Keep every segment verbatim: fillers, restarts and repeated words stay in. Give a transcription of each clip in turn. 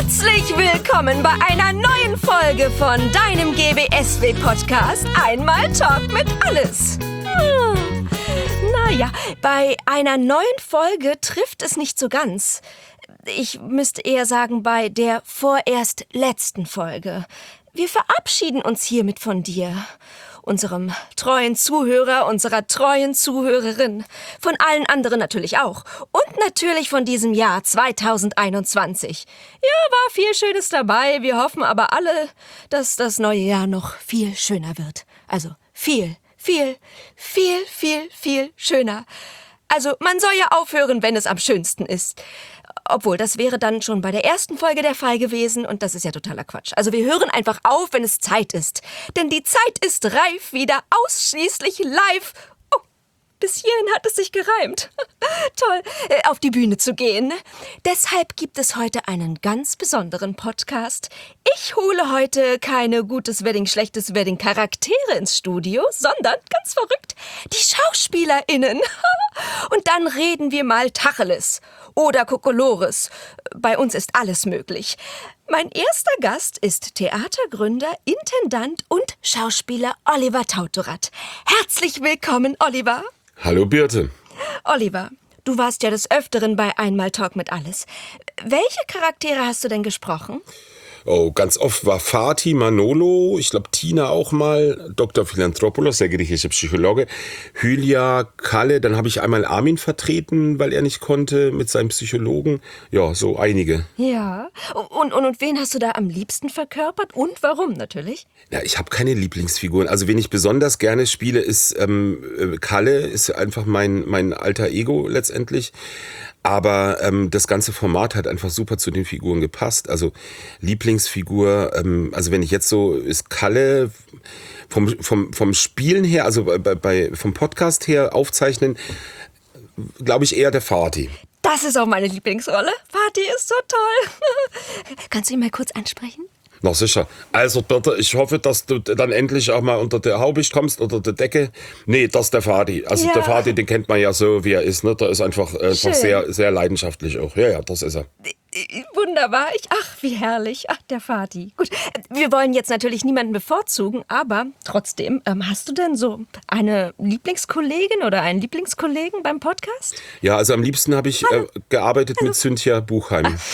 Herzlich willkommen bei einer neuen Folge von deinem G B S W-Podcast Einmal Talk mit Alles. Hm. Naja, bei einer neuen Folge trifft es nicht so ganz. Ich müsste eher sagen, bei der vorerst letzten Folge. Wir verabschieden uns hiermit von dir, unserem treuen Zuhörer, unserer treuen Zuhörerin, von allen anderen natürlich auch und natürlich von diesem Jahr zwanzig einundzwanzig. Ja, war viel Schönes dabei, wir hoffen aber alle, dass das neue Jahr noch viel schöner wird. Also viel, viel, viel, viel, viel schöner. Also man soll ja aufhören, wenn es am schönsten ist. Obwohl, das wäre dann schon bei der ersten Folge der Fall gewesen und das ist ja totaler Quatsch. Also wir hören einfach auf, wenn es Zeit ist. Denn die Zeit ist reif, wieder ausschließlich live. Oh, bis hierhin hat es sich gereimt. Toll, äh, auf die Bühne zu gehen. Deshalb gibt es heute einen ganz besonderen Podcast. Ich hole heute keine gutes Wedding, schlechtes Wedding Charaktere ins Studio, sondern, ganz verrückt, die SchauspielerInnen. Und dann reden wir mal Tacheles. Oder Kokolores. Bei uns ist alles möglich. Mein erster Gast ist Theatergründer, Intendant und Schauspieler Oliver Tautorat. Herzlich willkommen, Oliver. Hallo, Birte. Oliver, du warst ja des Öfteren bei Einmal Talk mit Alles. Welche Charaktere hast du denn gesprochen? Oh, ganz oft war Fatih, Manolo, ich glaube Tina auch mal, Doktor Philanthropoulos, der griechische Psychologe, Hylia, Kalle, dann habe ich einmal Armin vertreten, weil er nicht konnte, mit seinem Psychologen. Ja, so einige. Ja, und, und, und wen hast du da am liebsten verkörpert und warum natürlich? Ja, ich habe keine Lieblingsfiguren. Also wen ich besonders gerne spiele, ist ähm, Kalle, ist einfach mein, mein alter Ego letztendlich. Aber ähm, das ganze Format hat einfach super zu den Figuren gepasst. Also Lieblingsfigur, ähm, also wenn ich jetzt so, ist Kalle vom, vom, vom Spielen her, also bei, bei, vom Podcast her aufzeichnen, glaube ich eher der Fatih. Das ist auch meine Lieblingsrolle. Fatih ist so toll. Kannst du ihn mal kurz ansprechen? Na sicher. Also Birte, ich hoffe, dass du dann endlich auch mal unter der Haube kommst, unter der Decke. Nee, das ist der Fatih. Also ja. Der Fatih, den kennt man ja so, wie er ist. Ne? Der ist einfach, einfach sehr, sehr leidenschaftlich auch. Ja, ja, das ist er. Wunderbar. Ich, ach, wie herrlich. Ach, der Fatih. Gut, wir wollen jetzt natürlich niemanden bevorzugen, aber trotzdem, ähm, hast du denn so eine Lieblingskollegin oder einen Lieblingskollegen beim Podcast? Ja, also am liebsten habe ich äh, gearbeitet Hallo. mit Cynthia Buchheim. Ach.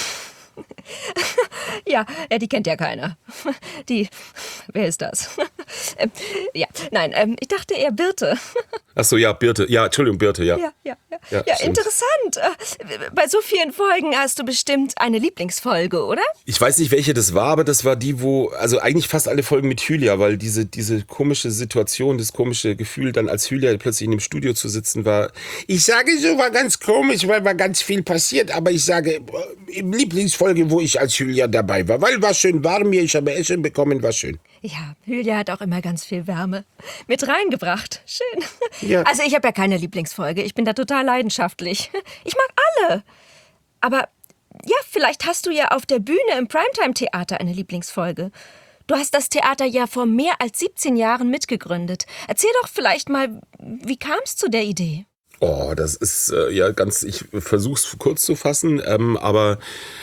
Ja, die kennt ja keiner. Die, wer ist das? ähm, ja, nein, ähm, ich dachte eher Birte. Ach so, ja, Birte. Ja, Entschuldigung, Birte, ja. Ja, ja, ja. ja, ja interessant. Bei so vielen Folgen hast du bestimmt eine Lieblingsfolge, oder? Ich weiß nicht, welche das war, aber das war die, wo, also eigentlich fast alle Folgen mit Hylia, weil diese, diese komische Situation, das komische Gefühl, dann als Hylia plötzlich in dem Studio zu sitzen, war, ich sage so, war ganz komisch, weil war ganz viel passiert, aber ich sage, im Lieblingsfolge, wo ich als Hylia dabei war, weil war schön warm hier, ich habe Essen bekommen, war schön. Ja, Hylia hat auch immer ganz viel Wärme mit reingebracht. Schön. Ja. Also ich habe ja keine Lieblingsfolge, ich bin da total leidenschaftlich. Ich mag alle. Aber ja, vielleicht hast du ja auf der Bühne im Primetime-Theater eine Lieblingsfolge. Du hast das Theater ja vor mehr als siebzehn Jahren mitgegründet. Erzähl doch vielleicht mal, wie kam es zu der Idee? Oh, das ist äh, ja ganz, ich versuch's kurz zu fassen, ähm, aber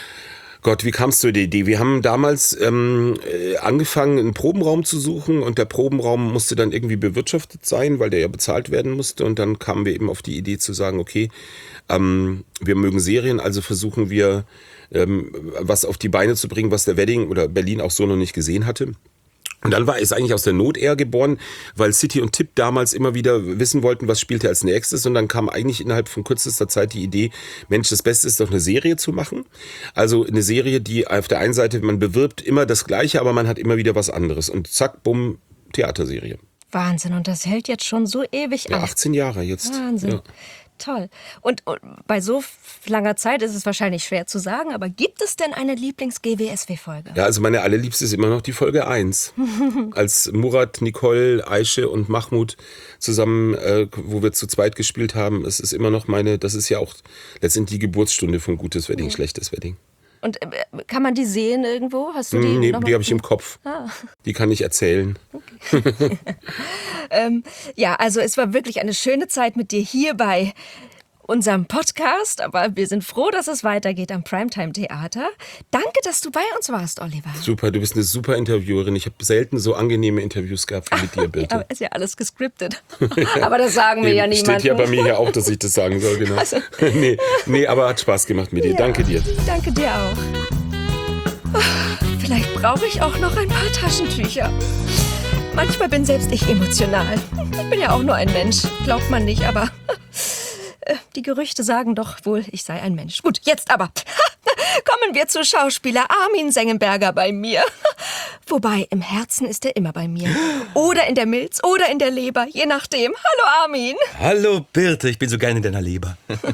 Gott, wie kamst du zu der Idee? Wir haben damals ähm, angefangen, einen Probenraum zu suchen und der Probenraum musste dann irgendwie bewirtschaftet sein, weil der ja bezahlt werden musste und dann kamen wir eben auf die Idee zu sagen, okay, ähm, wir mögen Serien, also versuchen wir ähm, was auf die Beine zu bringen, was der Wedding oder Berlin auch so noch nicht gesehen hatte. Und dann war es eigentlich aus der Not eher geboren, weil City und Tipp damals immer wieder wissen wollten, was spielt er als nächstes. Und dann kam eigentlich innerhalb von kürzester Zeit die Idee, Mensch, das Beste ist doch eine Serie zu machen. Also eine Serie, die auf der einen Seite, man bewirbt immer das Gleiche, aber man hat immer wieder was anderes. Und zack, bumm, Theaterserie. Wahnsinn, und das hält jetzt schon so ewig an. Ja, achtzehn Jahre jetzt. Wahnsinn. Ja. Toll. Und, und bei so langer Zeit ist es wahrscheinlich schwer zu sagen, aber gibt es denn eine Lieblings-G W S W-Folge? Ja, also meine allerliebste ist immer noch die Folge eins. Als Murat, Nicole, Aische und Mahmoud zusammen, äh, wo wir zu zweit gespielt haben, es ist immer noch meine, das ist ja auch letztendlich die Geburtsstunde von Gutes Wedding, ja. Schlechtes Wedding. Und äh, kann man die sehen irgendwo? Hast du die? Nee, die habe ich im Kopf. Ah. Die kann ich erzählen. Okay. ähm, ja, also es war wirklich eine schöne Zeit mit dir hier bei unserem Podcast, aber wir sind froh, dass es weitergeht am Primetime-Theater. Danke, dass du bei uns warst, Oliver. Super, du bist eine super Interviewerin. Ich habe selten so angenehme Interviews gehabt wie mit dir, Birte. Ja, ist ja alles gescriptet. Aber das sagen wir ja niemandem. Steht ja bei mir hier auch, dass ich das sagen soll, genau. Also. nee, nee, aber hat Spaß gemacht mit dir. Ja, danke dir. Danke dir auch. Oh, vielleicht brauche ich auch noch ein paar Taschentücher. Manchmal bin selbst ich emotional. Ich bin ja auch nur ein Mensch, glaubt man nicht, aber die Gerüchte sagen doch wohl, ich sei ein Mensch. Gut, jetzt aber kommen wir zu Schauspieler Armin Sengenberger bei mir. Wobei, im Herzen ist er immer bei mir. Oder in der Milz oder in der Leber, je nachdem. Hallo Armin. Hallo Birte, ich bin so gerne in deiner Leber.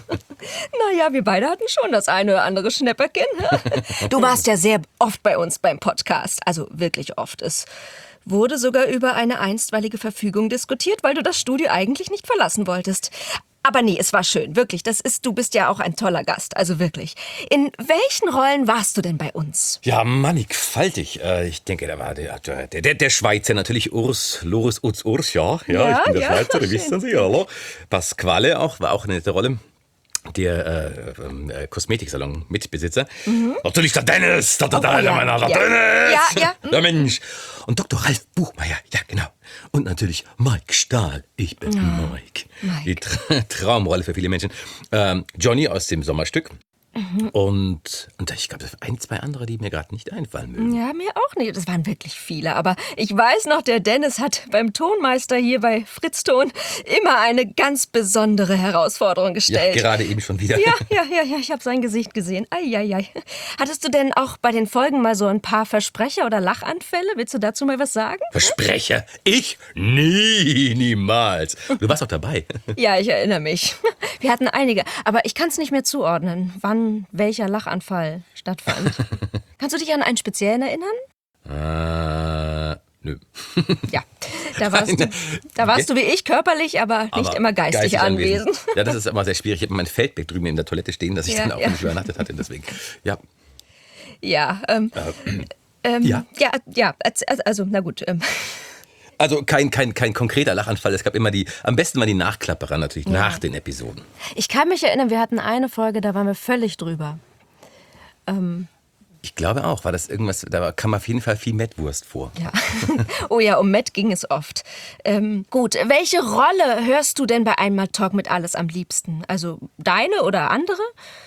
Naja, wir beide hatten schon das eine oder andere Schnäpperchen. Du warst ja sehr oft bei uns beim Podcast, also wirklich oft. Es wurde sogar über eine einstweilige Verfügung diskutiert, weil du das Studio eigentlich nicht verlassen wolltest. Aber nee, es war schön, wirklich. Das ist, du bist ja auch ein toller Gast, also wirklich. In welchen Rollen warst du denn bei uns? Ja, mannigfaltig. Äh, ich denke, da war der, der, der, der Schweizer natürlich, Urs, Loris Utz Urs, ja. Ja, ja, ich bin der ja, Schweizer, das wissen Sie, hallo. Pasquale auch, war auch eine nette Rolle. Der äh, äh, Kosmetiksalon-Mitbesitzer. Mhm. Natürlich der Dennis, der, der, der, oh, ja. der, der ja. Dennis, ja, ja. der Mensch. Und Doktor Ralf Buchmeier, ja genau. Und natürlich Mike Stahl, ich bin oh, Mike. Mike. Die Tra- Traumrolle für viele Menschen. Ähm, Johnny aus dem Sommerstück. Mhm. Und, und ich glaube, ein, zwei andere, die mir gerade nicht einfallen mögen. Ja, mir auch nicht. Das waren wirklich viele. Aber ich weiß noch, der Dennis hat beim Tonmeister hier bei Fritz Ton immer eine ganz besondere Herausforderung gestellt. Ja, gerade eben schon wieder. Ja, ja, ja, ja, ich habe sein Gesicht gesehen. Eieiei. Hattest du denn auch bei den Folgen mal so ein paar Versprecher oder Lachanfälle? Willst du dazu mal was sagen? Versprecher? Ich? Nie, niemals. Du warst doch dabei. Ja, ich erinnere mich. Wir hatten einige, aber ich kann es nicht mehr zuordnen, wann welcher Lachanfall stattfand. Kannst du dich an einen speziellen erinnern? Äh, nö. Ja, da warst, du, da warst du wie ich körperlich, aber nicht aber immer geistig, geistig anwesend. anwesend. Ja, das ist immer sehr schwierig. Ich habe mein Feldbeck drüben in der Toilette stehen, dass ich ja, dann auch ja. nicht übernachtet hatte, deswegen. Ja, ja, ähm, äh, ähm, ja, ja, ja, also, na gut, ähm. Also kein, kein, kein konkreter Lachanfall. Es gab immer die, am besten mal die Nachklapperer natürlich, ja. nach den Episoden. Ich kann mich erinnern, wir hatten eine Folge, da waren wir völlig drüber. Ähm. Ich glaube auch, war das irgendwas, da kam auf jeden Fall viel Mettwurst vor. Ja. Oh ja, um Mett ging es oft. Ähm, gut, welche Rolle hörst du denn bei Einmal Talk mit Alles am liebsten? Also deine oder andere?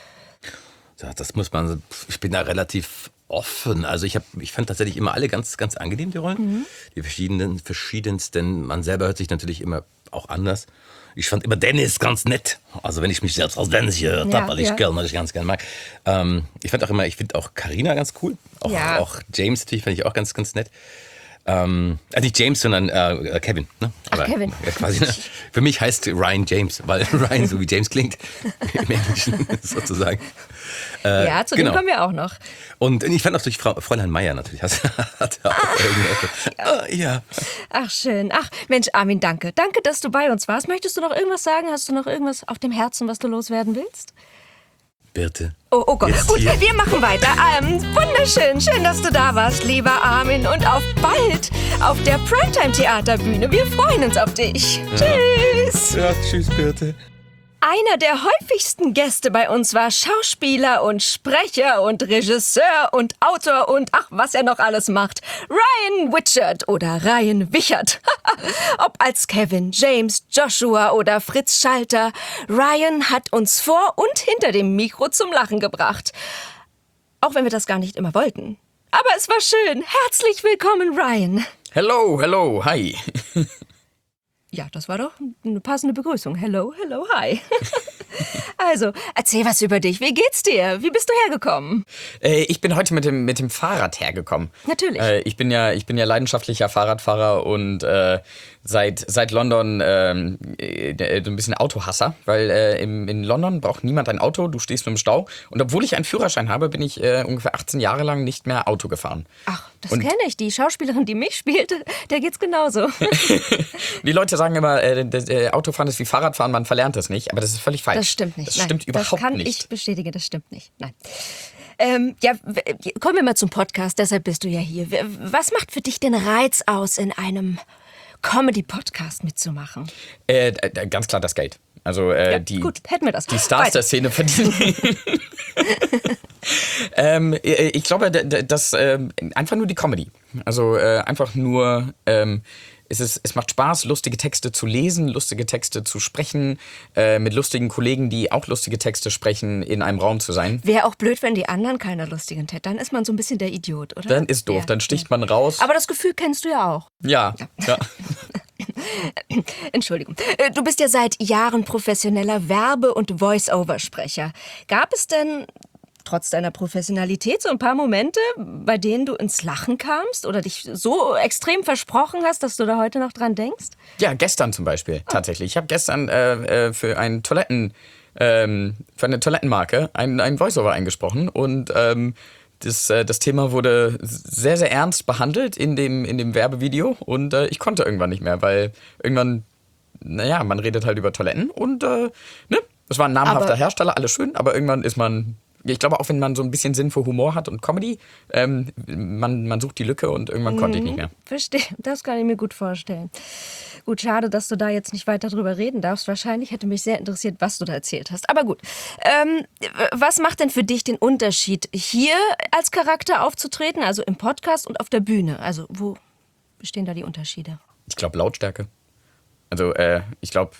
Ja, das muss man, ich bin da relativ offen. Also ich, hab, ich fand tatsächlich immer alle ganz, ganz angenehm, die Rollen. Mhm. Die verschiedenen, verschiedensten. Man selber hört sich natürlich immer auch anders. Ich fand immer Dennis ganz nett. Also wenn ich mich selbst als Dennis hier ja, habe, weil ja. ich Girl natürlich ganz gerne mag. Ähm, ich fand auch immer, ich finde auch Carina ganz cool. Auch, ja. auch James natürlich fand ich auch ganz, ganz nett. Ähm, also nicht James, sondern äh, Kevin. Ne? Aber, Ach, Kevin. Ja, quasi, ne? Für mich heißt Ryan James, weil Ryan so wie James klingt. Im Englischen sozusagen. Äh, ja, zu genau. dem kommen wir auch noch. Und ich fand auch durch Frau, Fräulein Meier natürlich. Hat, hat auch ah, ja. ja. Ach, schön. Ach, Mensch, Armin, danke. Danke, dass du bei uns warst. Möchtest du noch irgendwas sagen? Hast du noch irgendwas auf dem Herzen, was du loswerden willst? Birte. Oh, oh Gott. Gut, wir machen weiter. Ähm, wunderschön. Schön, dass du da warst, lieber Armin. Und auf bald auf der Primetime-Theaterbühne. Wir freuen uns auf dich. Ja. Tschüss. Ja, tschüss, Birte. Einer der häufigsten Gäste bei uns war Schauspieler und Sprecher und Regisseur und Autor und ach, was er noch alles macht. Ryan Wichert oder Ryan Wichert. Ob als Kevin, James, Joshua oder Fritz Schalter, Ryan hat uns vor und hinter dem Mikro zum Lachen gebracht. Auch wenn wir das gar nicht immer wollten. Aber es war schön. Herzlich willkommen, Ryan. Hello, hello, hi. Ja, das war doch eine passende Begrüßung. Hello, hello, hi. Also, erzähl was über dich. Wie geht's dir? Wie bist du hergekommen? Äh, ich bin heute mit dem, mit dem Fahrrad hergekommen. Natürlich. Äh, ich bin ja, ich bin ja leidenschaftlicher Fahrradfahrer und äh, seit, seit London äh, äh, so ein bisschen Autohasser, weil äh, im, in London braucht niemand ein Auto, du stehst nur im Stau. Und obwohl ich einen Führerschein habe, bin ich äh, ungefähr achtzehn Jahre lang nicht mehr Auto gefahren. Ach, das kenne ich. Die Schauspielerin, die mich spielte, der geht's genauso. Die Leute sagen immer, äh, äh, Autofahren ist wie Fahrradfahren, man verlernt es nicht, aber das ist völlig falsch. Das stimmt nicht. Das Nein, stimmt überhaupt nicht. Das kann nicht. ich bestätigen, das stimmt nicht. Nein. Ähm, ja, kommen wir mal zum Podcast, deshalb bist du ja hier. Was macht für dich den Reiz aus, in einem Comedy-Podcast mitzumachen? Äh, ganz klar das Geld. Also äh, Ja, die, gut, hätten wir das. die Stars Weiter. der Szene verdienen. ähm, ich glaube, das ähm, einfach nur die Comedy. Also äh, einfach nur, ähm, es, ist, es macht Spaß, lustige Texte zu lesen, lustige Texte zu sprechen, äh, mit lustigen Kollegen, die auch lustige Texte sprechen, in einem Raum zu sein. Wäre auch blöd, wenn die anderen keine lustigen hätten. Dann ist man so ein bisschen der Idiot, oder? Dann ist doof, Ja. dann sticht man raus. Aber das Gefühl kennst du ja auch. Ja, ja. Entschuldigung. Äh, Du bist ja seit Jahren professioneller Werbe- und Voice-Over-Sprecher. Gab es denn trotz deiner Professionalität so ein paar Momente, bei denen du ins Lachen kamst oder dich so extrem versprochen hast, dass du da heute noch dran denkst? Ja, gestern zum Beispiel, tatsächlich. Ich habe gestern äh, äh, für einen Toiletten, ähm, für eine Toilettenmarke ein, ein Voiceover eingesprochen und ähm, das, äh, das Thema wurde sehr, sehr ernst behandelt in dem, in dem Werbevideo und äh, ich konnte irgendwann nicht mehr, weil irgendwann, naja, man redet halt über Toiletten und äh, ne, es war ein namhafter Aber- Hersteller, alles schön, aber irgendwann ist man, ich glaube auch wenn man so ein bisschen Sinn für Humor hat und Comedy, ähm, man, man sucht die Lücke und irgendwann konnte ich nicht mehr. Verstehe, das kann ich mir gut vorstellen. Gut, schade, dass du da jetzt nicht weiter drüber reden darfst. Wahrscheinlich hätte mich sehr interessiert, was du da erzählt hast. Aber gut, ähm, was macht denn für dich den Unterschied, hier als Charakter aufzutreten, also im Podcast und auf der Bühne? Also wo bestehen da die Unterschiede? Ich glaube Lautstärke. Also äh, ich glaube,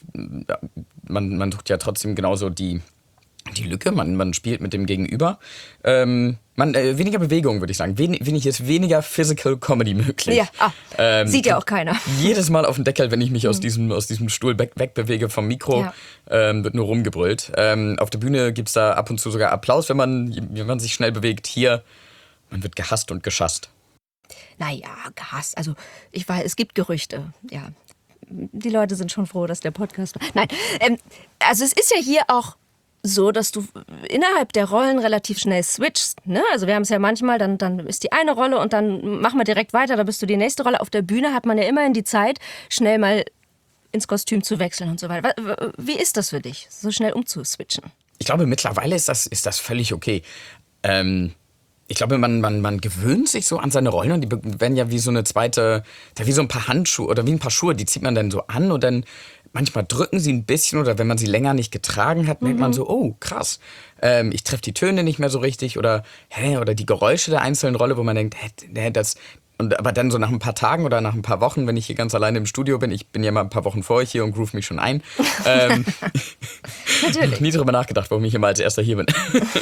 man, man sucht ja trotzdem genauso die, die Lücke, man, man spielt mit dem Gegenüber. Ähm, man, äh, weniger Bewegung, würde ich sagen. Wen, wenig ist weniger Physical Comedy möglich. Ja, ah, Ähm, sieht ja auch keiner. Jedes Mal auf den Deckel, wenn ich mich aus, diesem, aus diesem Stuhl weg, wegbewege vom Mikro, Ja. ähm, wird nur rumgebrüllt. Ähm, auf der Bühne gibt es da ab und zu sogar Applaus, wenn man, wenn man sich schnell bewegt. Hier, man wird gehasst und geschasst. Naja, gehasst. Also, ich weiß, es gibt Gerüchte, ja. Die Leute sind schon froh, dass der Podcast... Nein, ähm, also es ist ja hier auch so, dass du innerhalb der Rollen relativ schnell switchst. Ne? Also wir haben es ja manchmal, dann, dann ist die eine Rolle und dann machen wir direkt weiter, da bist du die nächste Rolle. Auf der Bühne hat man ja immerhin die Zeit, schnell mal ins Kostüm zu wechseln und so weiter. Wie ist das für dich, so schnell umzuswitchen? Ich glaube, mittlerweile ist das, ist das völlig okay. Ähm, ich glaube, man, man, man gewöhnt sich so an seine Rollen und die werden ja wie so eine zweite, ja, wie so ein paar Handschuhe oder wie ein paar Schuhe, die zieht man dann so an und dann manchmal drücken sie ein bisschen oder wenn man sie länger nicht getragen hat, merkt man so, oh, krass, ähm, ich treffe die Töne nicht mehr so richtig oder, hä, oder die Geräusche der einzelnen Rolle, wo man denkt, hä, das... Und aber dann so nach ein paar Tagen oder nach ein paar Wochen, wenn ich hier ganz alleine im Studio bin, ich bin ja mal ein paar Wochen vor euch hier und groove mich schon ein. ähm, Natürlich. nie drüber nachgedacht, warum ich immer als erster hier bin.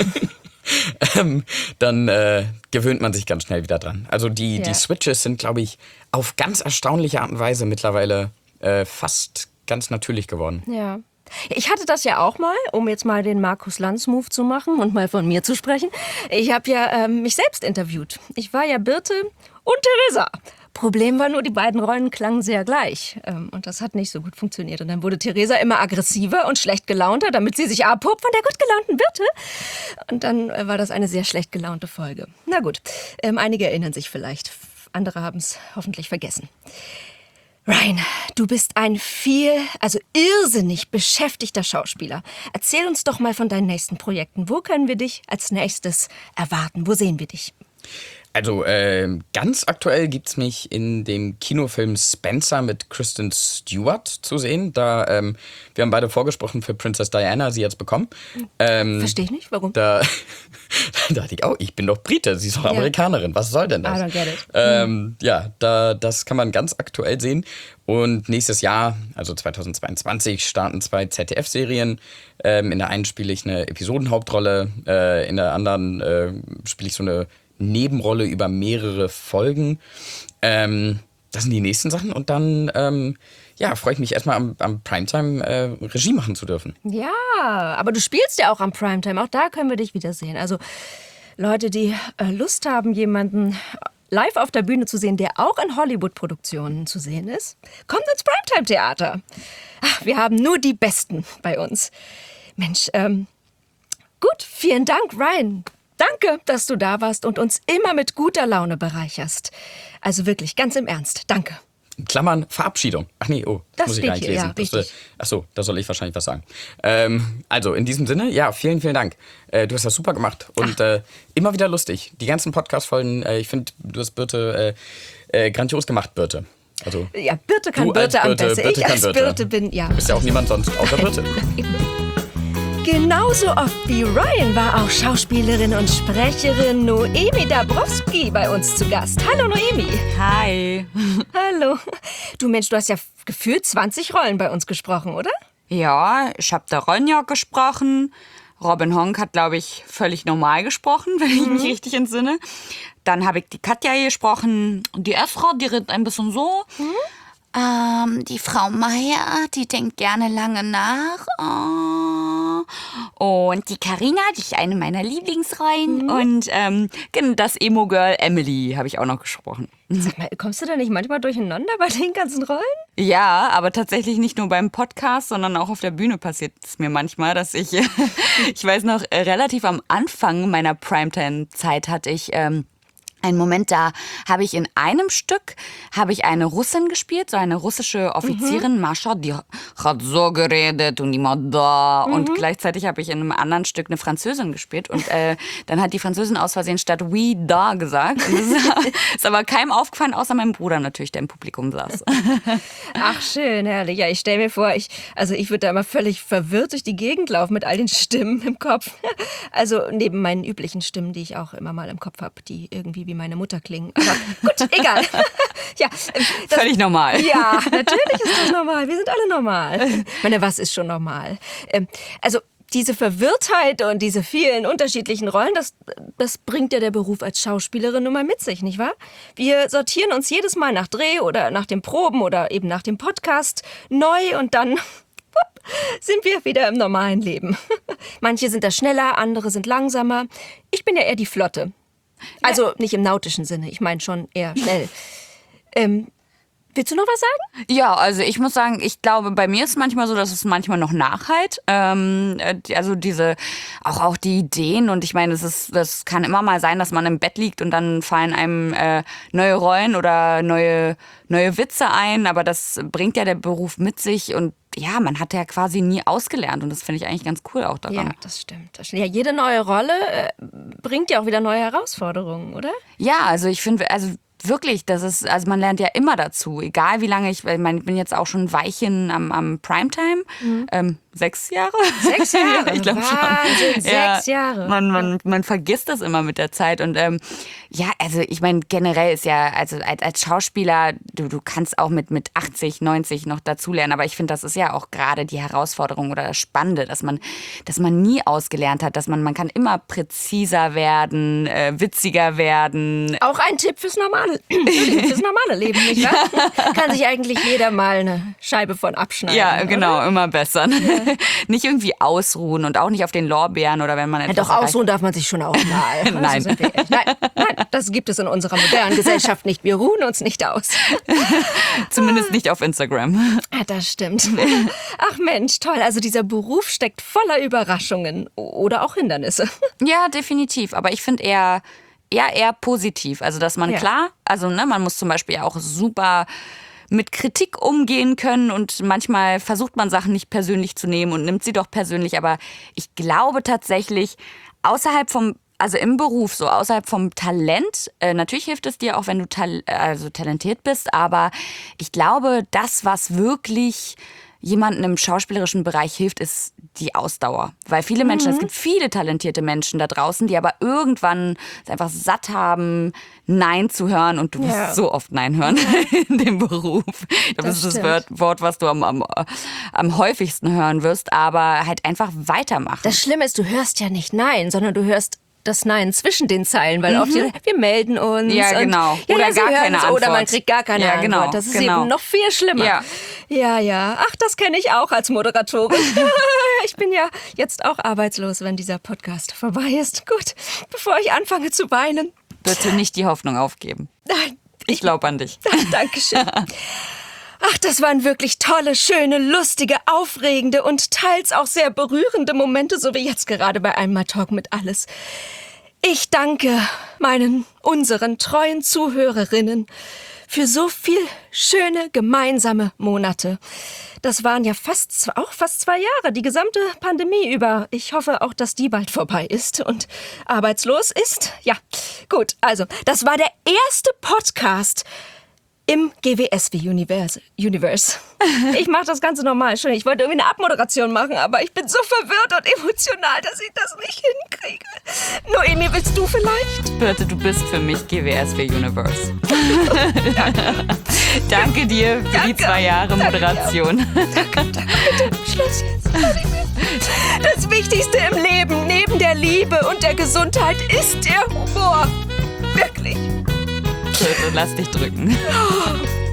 ähm, dann äh, gewöhnt man sich ganz schnell wieder dran. Also die, Ja. die Switches sind, glaube ich, auf ganz erstaunliche Art und Weise mittlerweile äh, fast ganz natürlich geworden. Ja. Ich hatte das ja auch mal, um jetzt mal den Markus Lanz-Move zu machen und mal von mir zu sprechen. Ich habe ja ähm, mich selbst interviewt. Ich war ja Birte und Theresa. Problem war nur, die beiden Rollen klangen sehr gleich. Ähm, und das hat nicht so gut funktioniert. Und dann wurde Theresa immer aggressiver und schlecht gelaunter, damit sie sich abhob von der gut gelaunten Birte. Und dann äh, war das eine sehr schlecht gelaunte Folge. Na gut, ähm, einige erinnern sich vielleicht. Andere haben es hoffentlich vergessen. Ryan, du bist ein viel, also irrsinnig beschäftigter Schauspieler. Erzähl uns doch mal von deinen nächsten Projekten. Wo können wir dich als nächstes erwarten? Wo sehen wir dich? Also äh, ganz aktuell gibt es mich in dem Kinofilm Spencer mit Kristen Stewart zu sehen. Da, ähm, wir haben beide vorgesprochen für Princess Diana, sie jetzt bekommen. Ähm, Verstehe ich nicht, warum? Da, da dachte ich, oh, ich bin doch Brite, sie ist doch Ja. Amerikanerin, was soll denn das? I don't get it. Ähm, ja, da, das kann man ganz aktuell sehen. Und nächstes Jahr, also zweitausendzweiundzwanzig, starten zwei Z D F-Serien. Ähm, in der einen spiele ich eine Episodenhauptrolle, äh, in der anderen äh, spiele ich so eine Nebenrolle über mehrere Folgen. Ähm, das sind die nächsten Sachen. Und dann ähm, ja, freue ich mich erstmal am, am Primetime äh, Regie machen zu dürfen. Ja, aber du spielst ja auch am Primetime. Auch da können wir dich wiedersehen. Also Leute, die äh, Lust haben, jemanden live auf der Bühne zu sehen, der auch in Hollywood-Produktionen zu sehen ist, kommt ins Primetime-Theater. Ach, wir haben nur die Besten bei uns. Mensch, ähm, gut, vielen Dank, Ryan. Danke, dass du da warst und uns immer mit guter Laune bereicherst. Also wirklich, ganz im Ernst, danke. In Klammern Verabschiedung. Ach nee, oh, das, Das muss ich steht gar nicht hier, lesen. ja, Das, richtig. äh, ach so, da soll ich wahrscheinlich was sagen. Ähm, also in diesem Sinne, ja, vielen, vielen Dank. Äh, du hast das super gemacht und äh, immer wieder lustig. Die ganzen Podcast-Folgen, äh, ich finde, du hast Birte äh, äh, grandios gemacht, Birte. Also, Ja, Birte kann Du als Birte am Birte, besten. Birte Ich kann als Birte. Birte bin, ja. du bist ja auch niemand sonst außer Birte. Genauso oft wie Ryan war auch Schauspielerin und Sprecherin Noemi Dabrowski bei uns zu Gast. Hallo Noemi. Hi. Hallo. Du Mensch, du hast ja gefühlt zwanzig Rollen bei uns gesprochen, oder? Ja, ich habe der Ronja gesprochen. Robin Honk hat, glaube ich, völlig normal gesprochen, wenn ich mich richtig entsinne. Dann habe ich die Katja gesprochen. Die Efra, die redet ein bisschen so. Ähm, die Frau Meier, die denkt gerne lange nach. Oh. Und die Carina, die ist eine meiner Lieblingsrollen. Und ähm, das Emo-Girl Emily habe ich auch noch gesprochen. Sag mal, kommst du da nicht manchmal durcheinander bei den ganzen Rollen? Ja, aber tatsächlich nicht nur beim Podcast, sondern auch auf der Bühne passiert es mir manchmal, dass ich, ich weiß noch, relativ am Anfang meiner Primetime-Zeit hatte ich ähm, einen Moment, da habe ich in einem Stück habe ich eine Russin gespielt, so eine russische Offizierin, mhm. Mascha, die hat so geredet und immer da. Mhm. Und gleichzeitig habe ich in einem anderen Stück eine Französin gespielt und äh, dann hat die Französin aus Versehen statt oui da gesagt. Und das ist, ist aber keinem aufgefallen, außer meinem Bruder natürlich, der im Publikum saß. Ach, schön, herrlich. Ja, ich stelle mir vor, ich, also ich würde da immer völlig verwirrt durch die Gegend laufen mit all den Stimmen im Kopf. Also neben meinen üblichen Stimmen, die ich auch immer mal im Kopf habe, die irgendwie wie meine Mutter klingen. Aber gut, egal. Ja, das, völlig normal. Ja, natürlich ist das normal. Wir sind alle normal. Ich meine, was ist schon normal? Ähm, also diese Verwirrtheit und diese vielen unterschiedlichen Rollen, das, das bringt ja der Beruf als Schauspielerin nun mal mit sich, nicht wahr? Wir sortieren uns jedes Mal nach Dreh oder nach den Proben oder eben nach dem Podcast neu und dann sind wir wieder im normalen Leben. Manche sind da schneller, andere sind langsamer. Ich bin ja eher die Flotte. Also nicht im nautischen Sinne, ich meine schon eher schnell. Ähm, willst du noch was sagen? Ja, also ich muss sagen, ich glaube, bei mir ist es manchmal so, dass es manchmal noch nachhalt. Ähm, also diese, auch, auch die Ideen und ich meine, es ist, das kann immer mal sein, dass man im Bett liegt und dann fallen einem äh, neue Rollen oder neue, neue Witze ein, aber das bringt ja der Beruf mit sich und ja, man hat ja quasi nie ausgelernt und das finde ich eigentlich ganz cool auch daran. Ja, das stimmt. Das stimmt. Ja, jede neue Rolle äh, bringt ja auch wieder neue Herausforderungen, oder? Ja, also ich finde, also wirklich, das ist, also man lernt ja immer dazu, egal wie lange ich, ich meine, ich bin jetzt auch schon ein Weilchen am, am Primetime, mhm. ähm, sechs Jahre? Sechs Jahre? Ja, ich glaube schon. Wahnsinn, sechs ja, Jahre. Man, man, man vergisst das immer mit der Zeit und ähm, ja, also ich meine, generell ist ja, also als, als Schauspieler, du, du kannst auch mit, mit achtzig, neunzig noch dazulernen, aber ich finde, das ist ja auch gerade die Herausforderung oder das Spannende, dass man, dass man nie ausgelernt hat, dass man, man kann immer präziser werden, äh, witziger werden. Auch ein Tipp fürs normale, fürs normale Leben, nicht wahr? Ja. Kann sich eigentlich jeder mal eine Scheibe von abschneiden. Ja, genau, oder? immer besser. Ja. Nicht irgendwie ausruhen und auch nicht auf den Lorbeeren oder wenn man etwas ja, doch, ausruhen darf man sich schon auch mal. Nein. Also nein, nein, das gibt es in unserer modernen Gesellschaft nicht. Wir ruhen uns nicht aus. Zumindest nicht auf Instagram. Ja, das stimmt. Ach Mensch, toll. Also dieser Beruf steckt voller Überraschungen oder auch Hindernisse. Ja, definitiv. Aber ich finde eher, eher, eher positiv. Also, dass man ja. klar, also ne, man muss zum Beispiel ja auch super mit Kritik umgehen können und manchmal versucht man Sachen nicht persönlich zu nehmen und nimmt sie doch persönlich. Aber ich glaube tatsächlich, außerhalb vom, also im Beruf, so außerhalb vom Talent, äh, natürlich hilft es dir auch, wenn du tal- also talentiert bist, aber ich glaube, das, was wirklich jemanden im schauspielerischen Bereich hilft, ist die Ausdauer. Weil viele Menschen, mhm. es gibt viele talentierte Menschen da draußen, die aber irgendwann es einfach satt haben, Nein zu hören. Und du wirst ja. so oft Nein hören in dem Beruf. Das, das ist das Wort, was du am, am, am häufigsten hören wirst. Aber halt einfach weitermachen. Das Schlimme ist, du hörst ja nicht Nein, sondern du hörst das Nein zwischen den Zeilen, weil mhm. oft die, wir melden uns. Ja, genau. Und, ja, oder ja, gar keine Antwort. Oder man kriegt gar keine ja, Antwort. Genau, das ist genau. eben noch viel schlimmer. Ja, ja. ja. Ach, das kenne ich auch als Moderatorin. Ich bin ja jetzt auch arbeitslos, wenn dieser Podcast vorbei ist. Gut, bevor ich anfange zu weinen. Bitte nicht die Hoffnung aufgeben. Nein. Ich glaube an dich. Dankeschön. Ach, das waren wirklich tolle, schöne, lustige, aufregende und teils auch sehr berührende Momente, so wie jetzt gerade bei Einmal Talk mit Alles. Ich danke meinen, unseren treuen Zuhörerinnen für so viel schöne gemeinsame Monate. Das waren ja fast, auch fast zwei Jahre, die gesamte Pandemie über. Ich hoffe auch, dass die bald vorbei ist und arbeitslos ist. Ja, gut, also, das war der erste Podcast, im G W S W-Universe. Universe. Ich mache das Ganze normal. Schon. Ich wollte irgendwie eine Abmoderation machen, aber ich bin so verwirrt und emotional, dass ich das nicht hinkriege. Noemi, willst du vielleicht? Birte, du bist für mich G W S W-Universe. Danke dir für Danke. die zwei Jahre Moderation. Danke, danke, bitte. Schluss jetzt. Das Wichtigste im Leben, neben der Liebe und der Gesundheit, ist der Humor. Wirklich. Birte, lass dich drücken.